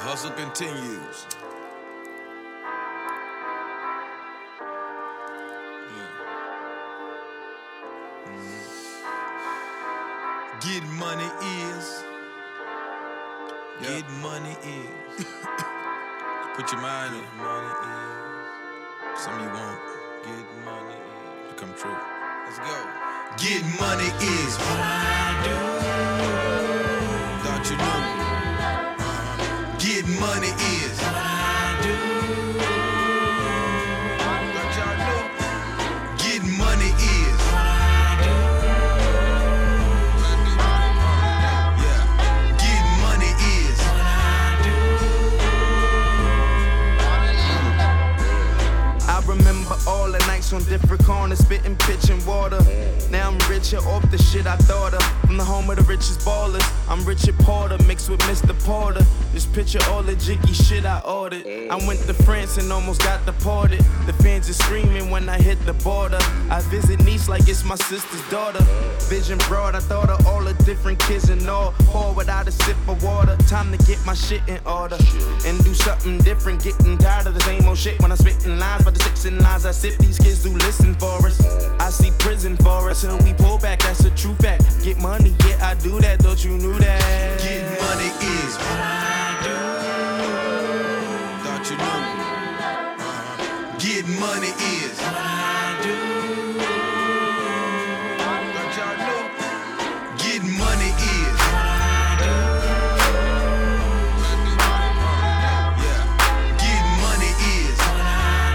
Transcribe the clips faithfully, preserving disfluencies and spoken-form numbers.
hustle continues. Getting money is. Yep. Getting money is. Put your mind in. Money is. Some you want. Getting money is. To come true. Let's go. Getting money is what I do. Thought you knew. Uh-huh. Getting money is what I do. Thought y'all knew. Getting money is what I do. Yeah. Getting money is what I do. I remember all the nights on different corners, spitting, pitching water. Now I'm richer off the shit I thought of. From the home of the richest ballers, I'm Richard Porter mixed with Mister Porter. Just picture all the jiggy shit I ordered. I went to France and almost got deported. The fans are screaming when I hit the border. I visit Nice like it's my sister's daughter. Vision broad, I thought of all the different kids and all. Pour without a sip of water. Time to get my shit in order and do something different. Getting tired of the same old shit when I spit in lines. But the six in lines I sip, these kids do listen for us. I see prison for us till we pull back, that's a true fact. Get money, yeah, I do that, thought you knew that. Getting money is what I do. Thought you knew. Uh-huh. Getting money is what I do. Thought y'all knew. Getting money is what I do. Yeah. Getting money is what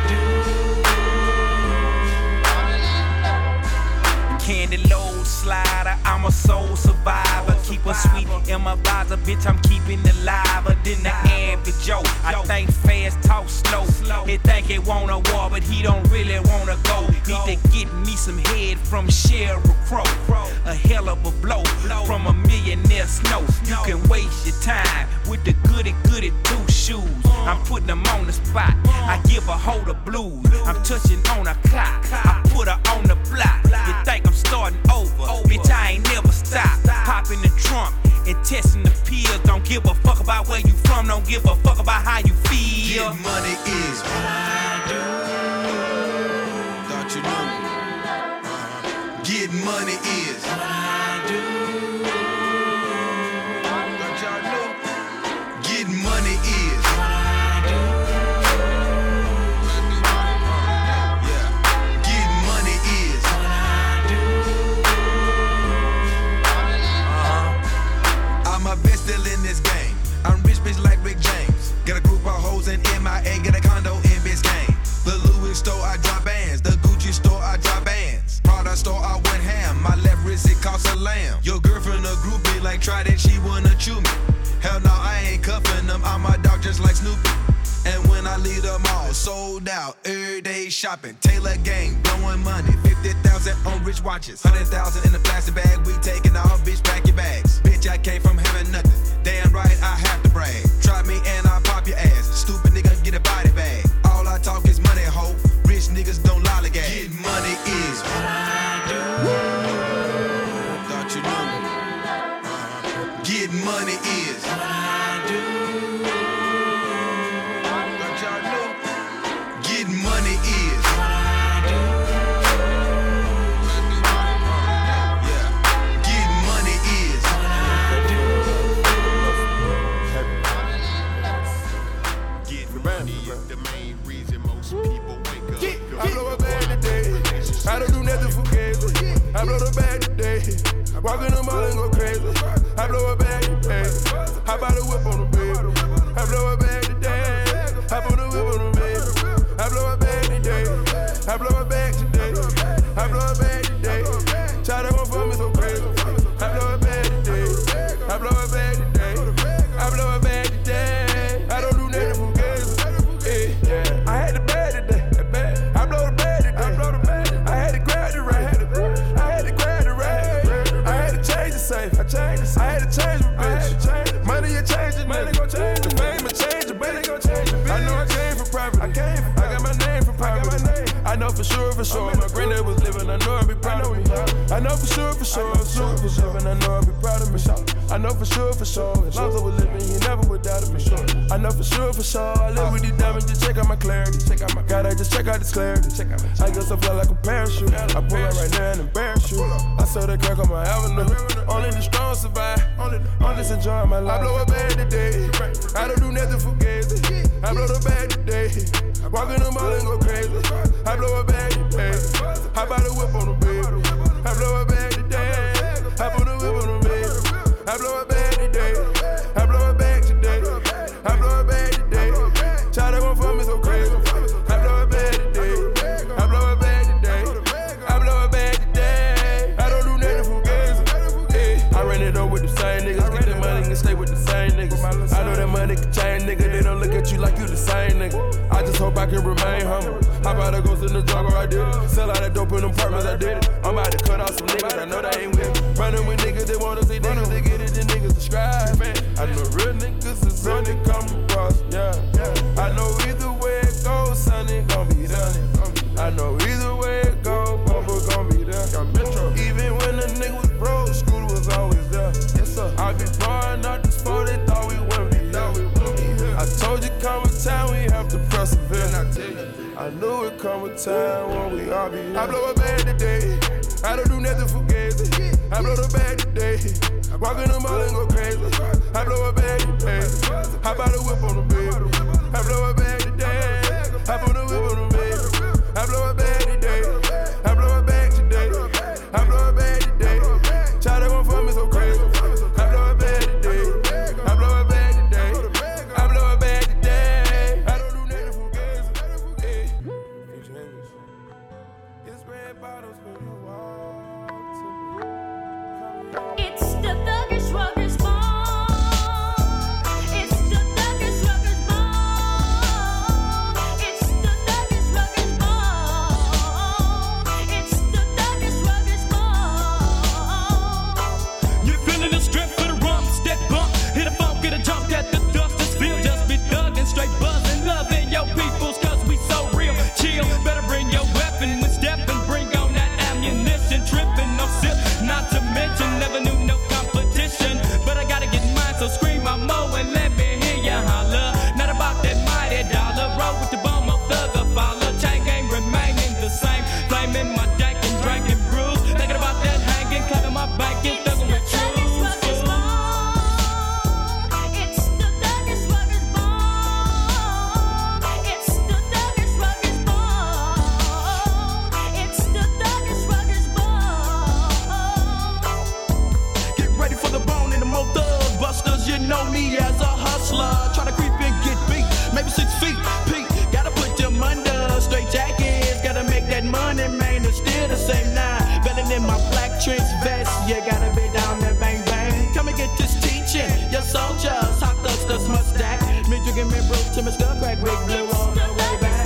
I do. Candy load slider, I'm a soul survivor. Keep a sweet in my visor, bitch, I'm keeping it liver than the average Joe. I think fast, talk slow. He think he want a war, but he don't really wanna go. Need to get me some head from Sheryl Crow. A hell of a blow from a millionaire snow. You can waste your time with the goody goody two shoes. I'm putting them on the spot. I give a hoe the blues. I'm touching on a clock. I put her on the block. You think I'm starting over? Bitch, I ain't never stopped. Pop in the trunk and testing the pills. Don't give a fuck about where you from. Don't give a fuck about how you feel. Getting money is what I do. Thought you knew. Uh-huh. Getting money is what I do. Thought y'all knew. Getting money is what I do. Yeah. Getting money is what I do. Uh-huh. I'm a bitch still in this game. I'm rich bitch like Rick James. Got a group of hoes in M I A, get a condo in Biscayne. The Louis store, I drop bands. The Gucci store, I drop bands. Prada store, I went ham. My left wrist, it costs a lamb. Your girlfriend a groupie, like try that, she wanna chew me. Hell no, I ain't cuffing them. I'm a dog just like Snoopy. And when I leave them all sold out, every day shopping. Taylor gang, blowing money. fifty thousand on rich watches. one hundred thousand in a plastic bag. We taking off, bitch, pack your bags. Bitch, I came from having nothing. Damn right, I have to brag. Try me and I'll pop your ass. Stupid nigga, get a body bag. All I talk is money, ho. Rich niggas don't lollygag. Getting money is what I do. Thought you knew. Uh-huh. Getting money is what I do. Thought y'all knew. Getting money is what I do. Yeah. Getting money is what I do. Getting money is the main reason most people wake up. Yeah, I blow a bag today. I don't do nothing for games. I blow the bag today. Walk in the mall and go crazy. I blow a bag today. I buy the whip on the baby. I blow a bag today. I put the whip on the baby. I blow a bag today. I blow a bag today. I blow a bag today. Try to go for me so crazy. I blow a bag today. I blow a bag today. I blow a bag today. I don't do nothing for games. Yeah, I had the bag today. I blow the bag today. I blow the bag. I had to grab the rag. I had to grab the rag. I had to change the safe. I changed the safe. I had to change the bitch. Money you change it. Money gon' change the fame and change the money gon' change the I know I came from private. I came from I got my name from private. I got my name. I know for sure, for sure. My granddad was living. I know I'd be proud of me. I know for sure, for sure. For sure, for sure. And I know I'd be proud of me. I know for sure, for sure. As long as I was living, you never would doubt it for sure. I know for sure, for sure. I live with these diamonds, just check out my clarity. Check out my gotta just check out this clarity. Check out my I guess I fly like a parachute. I pull up right now and embarrass you. I saw that crack on my avenue. Only the strong survive. Only I'm just enjoying my life. I blow a bag today. I don't do nothing for gazy. I blow the bag today. Walk in the mall and go crazy. I blow a bag today. I buy the whip on the baby. I blow a bag today. I put the whip on the baby. I blow a bag today. I blow a bag today. I blow a bag today. Child that won't fuck me so crazy. I blow a bag today. I blow a bag today. I blow a bag today. I don't do nothing for gazy. I ran it up with the same niggas. Get the money and stay with the same niggas. I know that money can change, nigga. They don't look at you like you the same nigga. I just hope I can remain humble. How about I go in the jungle, I did it. Sell out that dope in them apartments, I did it. I'm about to cut off some niggas, I know they ain't with me. Running with niggas, they wanna see niggas, they get it, then niggas subscribe. I know real niggas is on it, come across, yeah. I know either way it goes, son, it gon' be there. I know either way it goes, Bumble gon' be there. Even when the nigga was broke, school was always there. Yes, sir. I be blowing out this phone, they thought we wouldn't be here. I told you come a time we have to persevere. I knew it come a time when we all be here. I blow a bag today. I don't do nothing for gazy. I blow the bag today. Walk in the mall and go crazy. I blow a bag today. I buy the whip on the baby. I blow a bag today. I put the whip on the baby. I blow a bag today. I blow a bag today. I blow a bag today. Child that won't fuck me so crazy. I blow a bag today. I blow a bag today. I blow a bag today. I don't do nothing for gazy. It's red bottles when you walk to me. It's the Thuggish Ruggers Ball. It's the Thuggish Ruggers Ball. It's the Thuggish Ruggers Ball. It's the Thuggish Ruggers Ball. You're feeling the strength for the rumps that bump. Hit a funk, get a jump that the dust is feel. Just be thugging, straight buzzing, loving your peoples, cause we so real. Chill, better bring your weapon when stepping, bring on that ammunition. Tripping, no sip, not to mention, never knew no competition. But I gotta get mine, so scream my mo and let me hear ya holler. Not about that mighty dollar, roll with the bomb of thugger follow. Chain game remaining the same, flaming my dank and drinking brews. Thinking about that hanging, clapping my back and thugging with you. You know me as a hustler, try to creep and get beat, maybe six feet, Pete, gotta put them under, straight jackets, gotta make that money, man, it's still the same now, belling in my black trench vest, you gotta be down there, bang, bang, come and get this teaching, your soldiers, hot thugs, that's my stack, me drinking me brew to my skull crack, big blue all the way back.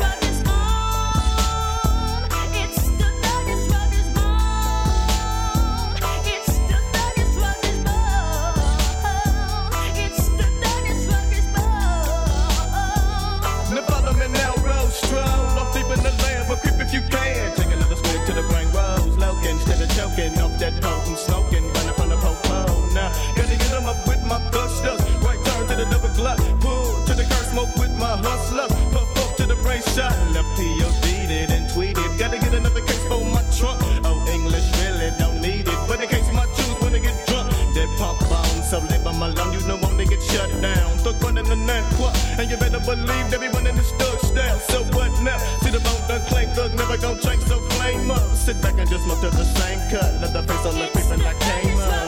If you can, take another swig to the brain rose, loking, instead of choking off that potent smoking, running from the popo. Now, gotta get them up with my gustlers, right turn to the double glut, pull to the curse, smoke with my hustlers, puff up to the brain shot, left P O D'd it and tweeted, gotta get another case for my trunk. Oh, English really don't need it, but in case my juice when they get drunk, that pump on, so live on my lung, you know when they get shut down. Thug running the neck, and you better believe that we running the stug style. So what now? See the bone done clank, thug never gon' change, so flame up. Sit back and just smoke to the same cut. Let the face on the creep and I came up.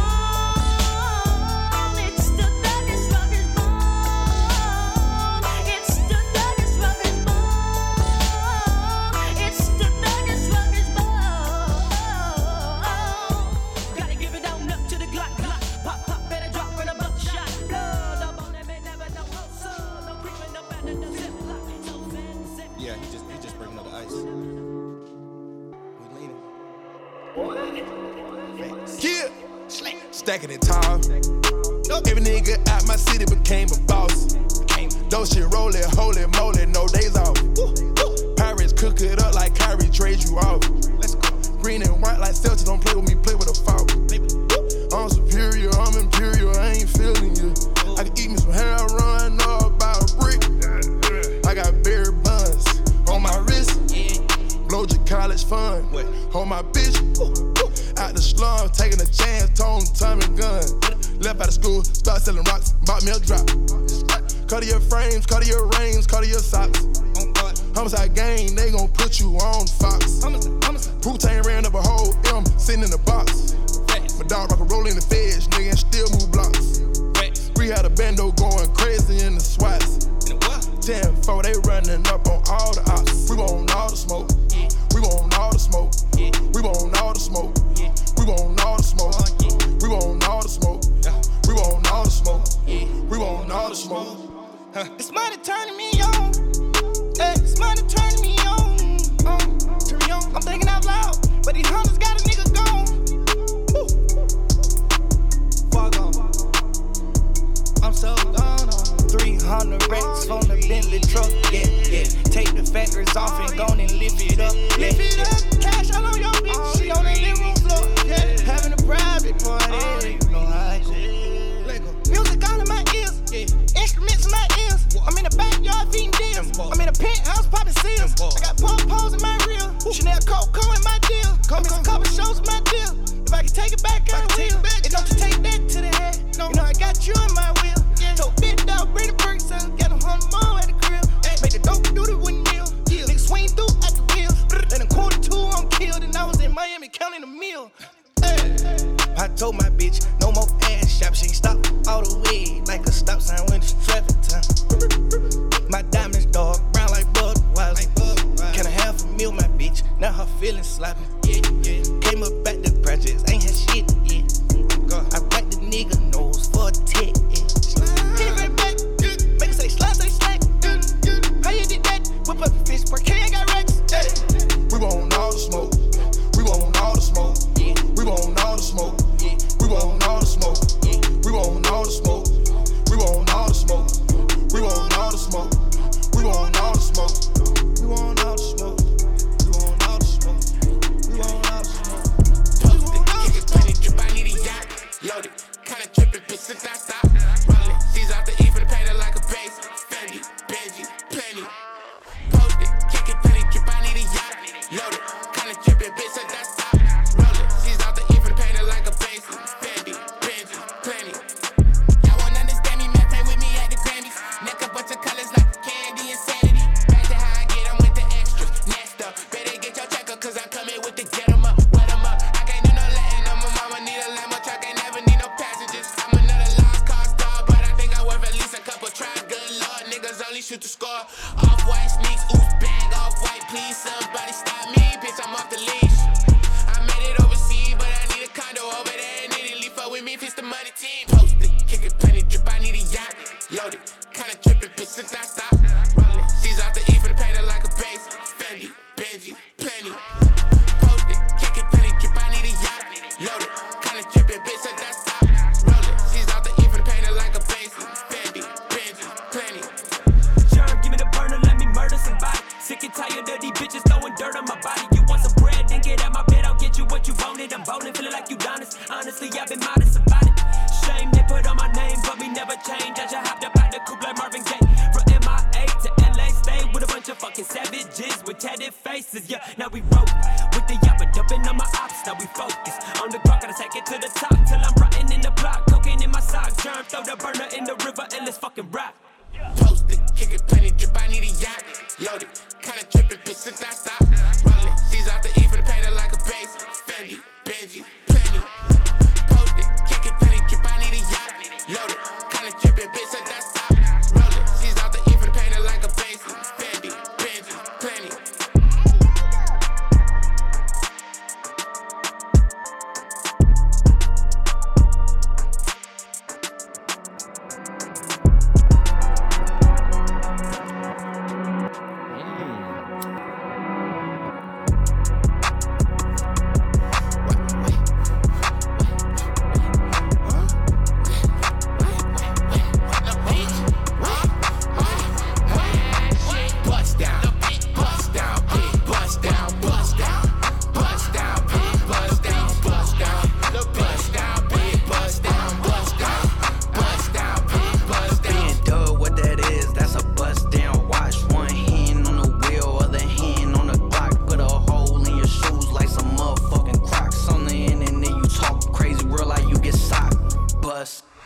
Stacking it tall. Every nigga out my city became a boss. Those shit roll it, holy moly, no days off. Pirates cook it up like Kyrie, trade you off. Green and white like Celtics, don't play with me, play with a fault. I'm superior, I'm imperial. on my bitch. Out the slum, taking a chance, tone, time and gun. Left out of school, start selling rocks, bought me a drop. Cut your frames, cut your rings, cut your socks. Homicide gang, they gon' put you on Fox. Pootain ran up a whole M, sitting in the box. My dog rock a roll in the feds, nigga, and still move blocks. We had a bando going crazy in the swats. ten four, they running up on all the ops. We want all the smoke. We want all the smoke. We want all the smoke. We want all the smoke. We want all the smoke. We want all the smoke. We want all the smoke. It's money turning me on. Hey, it's money turning me on. Um, turn me on. I'm thinking out loud, but these hunters got a nigga gone. Woo. Fuck on. I'm so gone on. three hundred racks on the Bentley truck, yeah, yeah. Take the factors off and go and lift it up, yeah. Lift it up, cash all on your bitch. She on the living room floor, yeah. Having a private party, you know how I say. Music all in my ears, yeah. Instruments in my ears. I'm in the backyard feeding deals. I'm in a penthouse popping seals. I got pom-poms in my reel. Chanel Coco in my deal. Come a couple shows in my deal. If I can take it back, I will. And don't you take that to the head. You know I got you in my wheel. Told big dog, bring the perks up. Got a hundred more at the crib. Make the dope do the windmill. Niggas swing through at the wheel. Then a quarter two, I'm killed. And I was in Miami counting a meal. I told my bitch, no more ass shop. She ain't stop all the way like a stop sign when it's traffic time. My diamonds dark, brown like Budweiser. Can I have a meal, my bitch? Now her feelings sloppy. Yeah, yeah. Came up at the projects, ain't had shit yet. I write the nigga nose for a tick. Hit it right back, make it say slide, say slack. How you did that? Whip up the fish, work here, got racks. We want all the smoke. We want all the smoke. We want all the smoke. We want all the smoke. We want all the smoke. We want all the smoke. We want all the smoke. We want all the smoke. We want all the smoke. We want all the smoke. We want all the smoke. Posted, kick it, plenty drip. I need a yacht. Loaded, kinda trippin', bitch, since I stop. Rollin', she's out the E for the painter like a base. Fendi, Benji, plenty. Posted, kick it, plenty drip. I need a yacht. Loaded, kinda trippin', bitch, since I stop. Rollin', she's out the E for the painter like a base. Fendi, Benji, plenty. Y'all won't understand me, man, play with me at the Grammys. Neck a bunch of colors like candy and sanity. Back to how I get, I'm with the extras. Next up, better get your checker, cause I'm coming with the get 'em up, wet 'em up. I can't do no letting up, my mama need a Lambo truck, ain't never need no passengers. I'm another lost cause star, but I think I worth at least a couple tries. Good lord, niggas only shoot to score. Off-white sneaks, oops, bag, off-white, please, somebody stop me, bitch, I'm off the leash. I made it overseas, but I need a condo over there in Italy. Fuck with me, if it's the money team. Posted, kick it, plenty drip, I need a yacht. Loaded, kinda trippin', bitch, since I stop. Rollin', she's out the E for the painter like a base. Fendi, Benji, plenty. Posted, kick it, plenty drip, I need a yacht. Loaded, kinda trippin', bitch, since I stop. Rollin', she's out the E for the painter like a base. Fendi, Benji, plenty. Germ, give me the burner, let me murder somebody. Sick and tired of these bitches throwing dirt on my body. You want some bread, then get out my bed, I'll get you what you wanted. I'm bowling, feeling like you honest. Honestly, I've been modest about it. Shame they put on my name, but we never change. I just hopped up out the coupe like Marvin Gaye. From M I A to L A, stay with a bunch of fucking savages with tatted faces. Yeah, now we roll with the yapper, dumping on my ops. Now we focus on the clock, gotta take it to the top till I'm rotting in the block. Cocaine in my sock, germ, throw the burner in the river and let's fucking rock. Posted, kick it, plenty drip, I need a yacht. Loaded, kinda trippin', bitch, since I stop. Rollin', she's out the E for the painter like a base. Fendi, Benji, plenty. Posted, kick it, plenty drip, I need a yacht. Loaded, kinda trippin', bitch, since I stop. Rollin', she's out the E for the painter like a base. Fendi, Benji, plenty.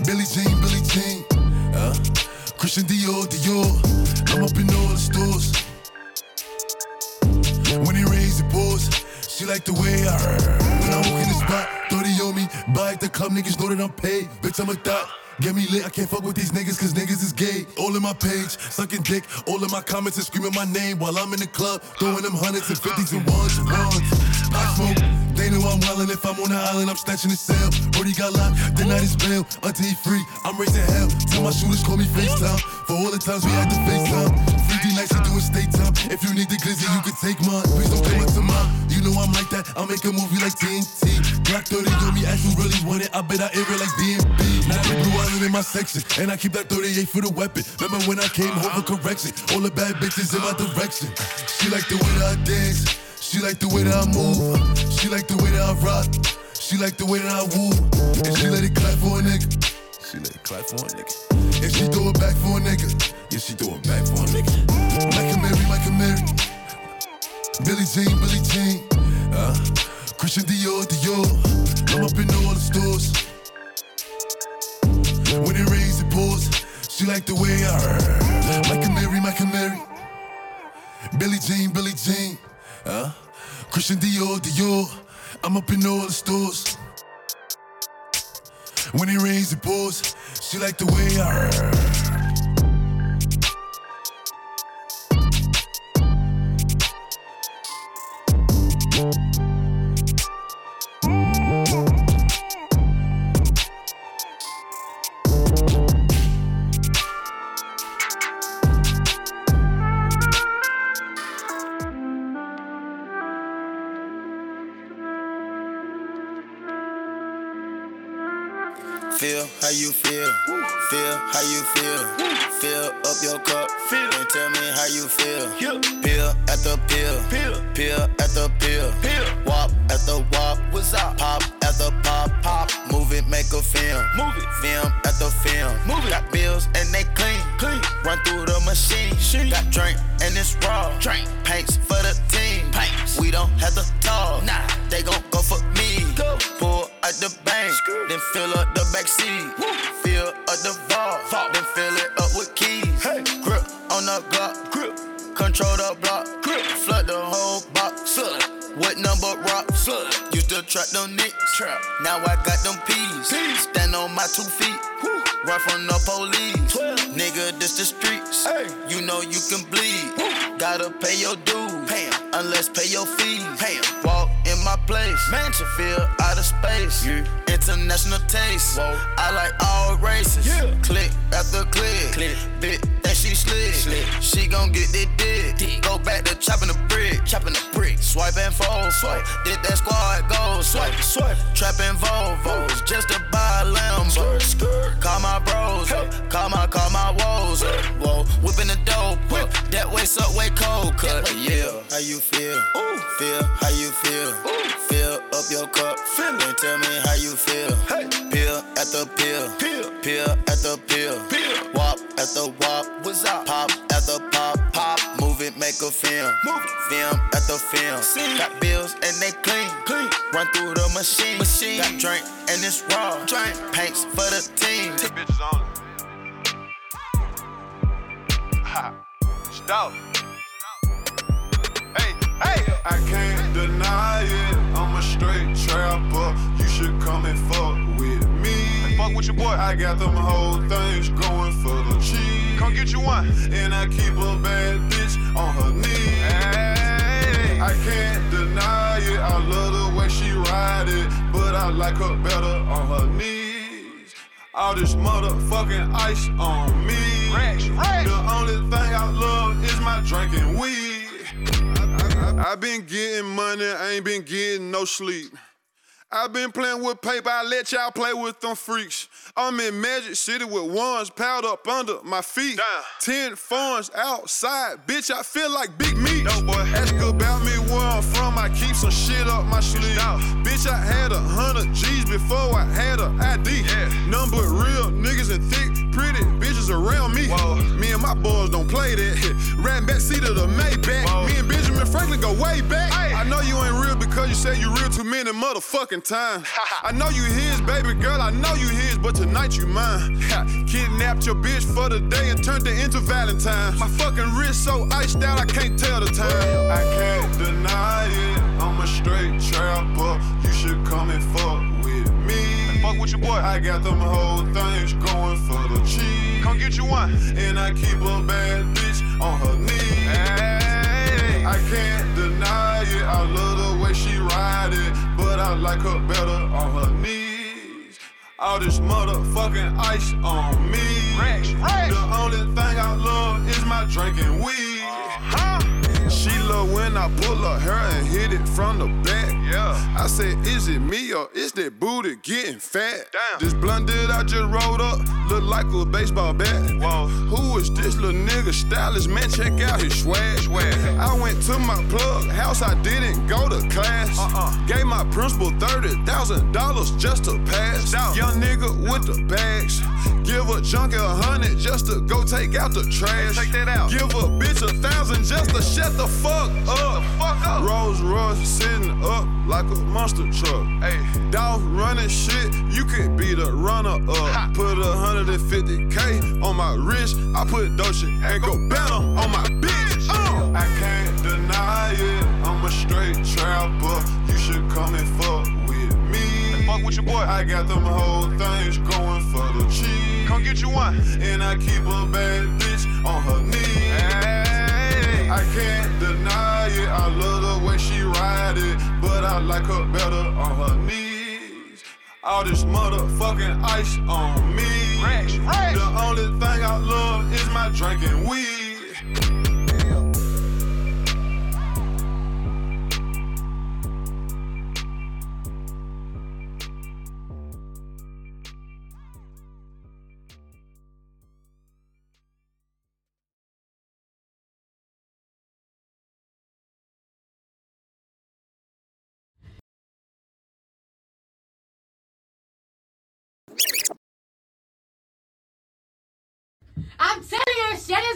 Billie Jean, Billie Jean. Uh, Christian Dior, Dior. I'm up in all the stores. When it rains, it pours. She like the way I heard. When I walk in the spot, thirty on me. Buy at the club, niggas know that I'm paid. Bitch, I'm a thot. Get me lit, I can't fuck with these niggas cause niggas is gay. All in my page, sucking dick. All in my comments and screaming my name while I'm in the club. Throwing them hundreds and fifties and ones and ones. I smoke, they know I'm wildin'. If I'm on the island, I'm snatching the cell. Brody got locked, the night is bail. Until he free, I'm raising hell. Tell my shooters call me FaceTime. For all the times we had to FaceTime. three D nights, you doing state time. If you need the glizzy, you can take mine. Please don't come up to mine. You know I'm like that, I'll make a movie like T N T. Glock thirty on me, ask who really want it. I bet I air it like D M B. Now the blue island in my section, and I keep that thirty-eight for the weapon. Remember when I came home for correction? All the bad bitches in my direction. She like the way that I dance. She like the way that I move. She like the way that I rock. She like the way that I woo. And she let it clap for a nigga. She let it clap for a nigga. And she throw it back for a nigga. Yeah, she throw it back for a nigga. Mike and Mary, Mike and Mary. Billie Jean, Billie Jean. Uh, Christian Dior, Dior. I'm up in all the stores. When it rains, it pours. She like the way I heard. Mike and Mary, Mike and Mary. Billie Jean, Billie Jean. Uh, Christian Dior, Dior. I'm up in all the stores. When it rains, it pours. She like the way I heard. Feel how you feel, feel how you feel. Fill up your cup and tell me how you feel. Pill at the pill, pill at the pill, wop at the wop, what's up? Pop at the pop, pop. Move it, make a film, move it. Film at the film, move it. Got bills and they clean, clean. Run through the machine, got drink and it's raw. Drink, paints for the team, paints. We don't have to talk, nah. They gon' go for me. Go. Pull out the bank, then fill up the backseat. Fill up the vault, vault, then fill it up with keys. Hey. Grip on the Glock, grip. Control the block, grip. Flood the whole box. Flood. What number rock? Flood. Used to trap them nicks. Trap. Now I got them P's. Peas. Stand on my two feet. Woo. Run from the police. twelve. Nigga, this the streets. Hey. You know you can bleed. Woo. Gotta pay your dues. Pay 'em. Unless pay your fees. Pay 'em. Walk in my place. Mansion feel out of space. Yeah. International taste. Whoa. I like all races. Yeah. Click after click. Click. Bit that she slick. Slick. She gon' get that dick. dick. Go back to chopping the brick. Chopping the brick. Swipe and fold. Swipe. Did that squad go? Swipe. Swipe. Trapping Volvos just to buy a Lambo. Skirt. Skirt. Call my bros. Hey. Call my call my woes. Hey. Whoa. Whipping the dope. Whip. That way subway cold cut. Yeah. How you feel? Ooh. Feel how you feel. Ooh. Fill up your cup. Fill it. And tell me how you feel. Hey. Pill at the pill. Pill. Pill at the pill. Pill. Wop at the wop. What's up? Pop at the pop. Pop. Move it, make a film. Move it. Film at the film. See. Got bills and they clean. Clean. Run through the machine. Machine. Got drink and it's raw. Drink. Paints for the team. T- bitches on it. Ha. Stop. Hey, hey. I can't deny it. I'm a straight trapper. You should come and fuck with me. Hey, fuck with your boy. I got them whole things going for the cheese. Come get you one. And I keep a bad bitch on her knees. Hey. I can't deny it. I love the way she ride it, but I like her better on her knees. All this motherfucking ice on me. Rex, Rex. The only thing I love is my drinking weed. I, I, I been getting money, I ain't been getting no sleep. I been playing with paper, I let y'all play with them freaks. I'm in Magic City with ones piled up under my feet. Damn. Ten phones outside, bitch, I feel like Big Meat. No, boy. Ask about me where I'm from, I keep some shit up my sleeve. No. Bitch, I had a hundred G's before I had a I D. Yeah. None but real niggas and thick, pretty bitches around me. Whoa. Me and my boys don't play that. Riding back seat of the Maybach. Whoa. Me and Benjamin Franklin go way back. Hey. I know you ain't real because you said you real too many motherfucking times. I know you his, baby girl, I know you his, but tonight you mine. Kidnapped your bitch for the day and turned it into Valentine's. My fucking wrist so iced out, I can't tell the time. I can't deny it, I'm a straight trapper. You should come and fuck with me. Fuck with your boy. I got them whole things going for the cheese. Come get you one. And I keep a bad bitch on her knees. Hey. I can't deny it, I love the way she ride it, but I like her better on her knees. All this motherfucking ice on me. Rex, Rex. The only thing I love is my drinking weed. Uh-huh. She love when I pull her hair and hit it from the back. Yeah. I said, is it me or is that booty getting fat? Damn. This blunt that I just rolled up look like a baseball bat. Whoa. Who is this little nigga? Stylish man, check out his swag. Swag. I went to my plug house, I didn't go to class. Uh-uh. Gave my principal thirty thousand dollars just to pass. Down. Young nigga with the bags. Give a junkie a hundred just to go take out the trash. Hey, take that out. Give a bitch a thousand just to shut the fuck up. Fuck up. Rolls Royce sitting up like a monster truck. Hey. Dog running shit, you could be the runner up. Ha. Put a hundred and fifty K on my wrist. I put Dolce and Gabbana on my bitch. Uh. I can't deny it, I'm a straight trapper. You should come and fuck with me. Fuck with your boy. I got them whole things going for the cheese. Come get you one. And I keep a bad bitch on her knees. Hey. I can't deny it, I love the way she ride it, but I like her better on her knees. All this motherfucking ice on me. Rex, Rex. The only thing I love is my drinking weed. I'm telling you, shut it